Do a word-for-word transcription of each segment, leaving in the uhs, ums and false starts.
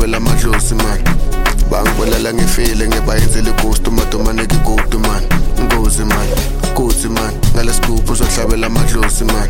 hlabela amadlozi man bangibolela ngifile ngebayenzele ighost umadoma nekighost man ngozi man ngozi man ngalesigubhu sohlabela amadlozi man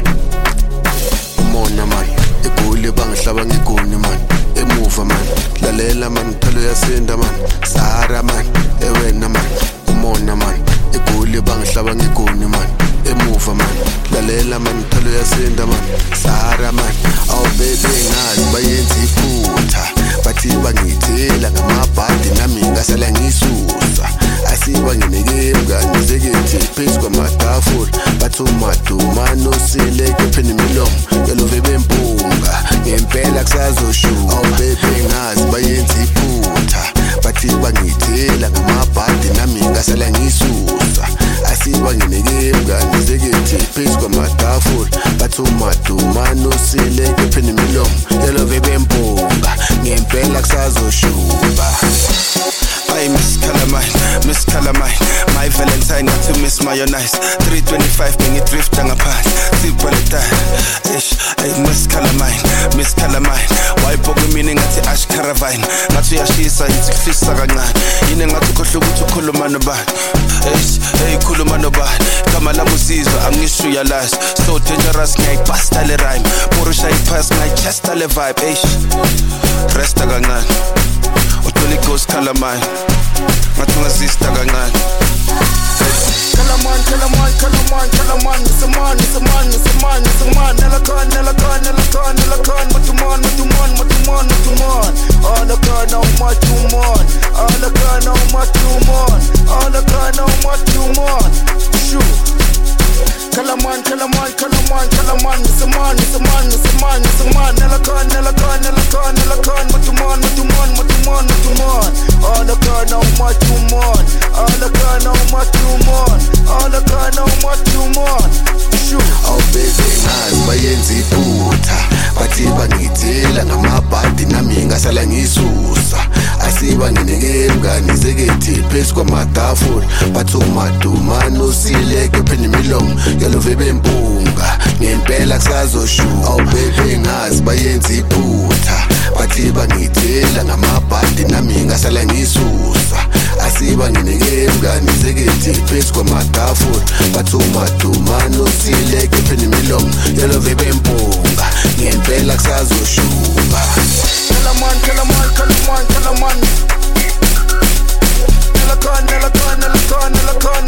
umona man egoli bangihlaba ngigoni man emuva man lalela man phelo yasinda man Sahara man ewena man umona man egoli bangihlaba ngigoni man emuva man lalela man phelo yasinda man Sahara man aw baby ngazi bayenza iphutha bathi bangithela ngamabhadi nami ngasala ngisusa asiba ngineke mnganizekethe phezu kwamatafula bathi umaduma nosileke pheni milomo yalove bempunga ngempela kusazoshuka aw baby ngazi bayenza iphutha bathi bangithela ngamabhadi nami ngasala ngisusa asiba ngineke mnganizekethe phezu kwamatafula bathi umaduma nosileke pheni milomo yalove bempunga ngempela kusazoshuka I miss Calamine, miss Calamine. My Valentine got to miss mayonnaise. three twenty-five being it drift on a path. Tip on the time. Ish, I miss Calamine, miss Calamine. Why bog meaning at the ash caravan? Not to Yashisa, it's a fish saranga. In a to Koshubu to Kulumanoba. Ish, hey Kulumanoba. Kamala Musizo, I'm used to your lies. So dangerous, my pasta le rhyme. Porusha pass my chest ale vibe. Ish, rest agangan. Holy Ghost Calamine, Matunga sister gangan. Calamine, Calamine, Calamine, Calamine. It's a man, it's a man, it's a man, it's a man. Nelakan, Nelakan, Nelakan, Nelakan. Matuman, Matuman, Matuman, Matuman. All the car now, Matuman. All the car now, Matuman. All the car now, Matuman. Shoot. Calamine, Calamine, Calamine, Calamine. It's a man, it's a man, it's a man, it's a man. Nelakan, Nelakan, Nelakan, Nelakan. Matuman, Matuman, Matuman, Matuman. All the car now, Matuman. All the car now, Matuman. All the car now, Matuman. Shoot. Oh baby, ngazi bayenza iphutha bathi bangithela ngamabhadi nami ngasala ngisusa asiba ngineke mnganizekethe phezu kwamatafula bathi umaduma nosileke pheni milomo yalove bempunga ngempela kusazoshuka oh baby ngazi bayenza iphutha bathi bangithela ngamabhadi nami ngasala ngisusa asiba ngineke mnganizekethe phezu kwamatafula bathi umaduma nosileke pheni milomo yalove bempunga ngempela kusazoshuka Calamine, Calamine, Calamine, Calamine. Nelakan, Nelakan, Nelakan, Nelakan.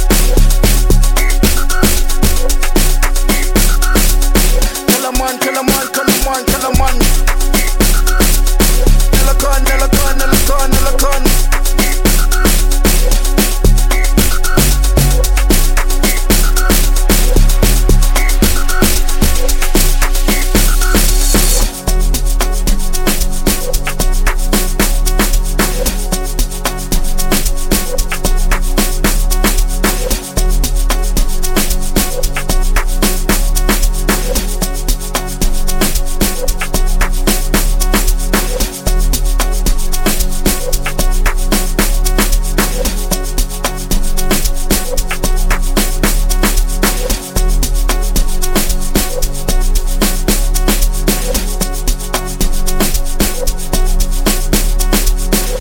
Calamine, Calamine.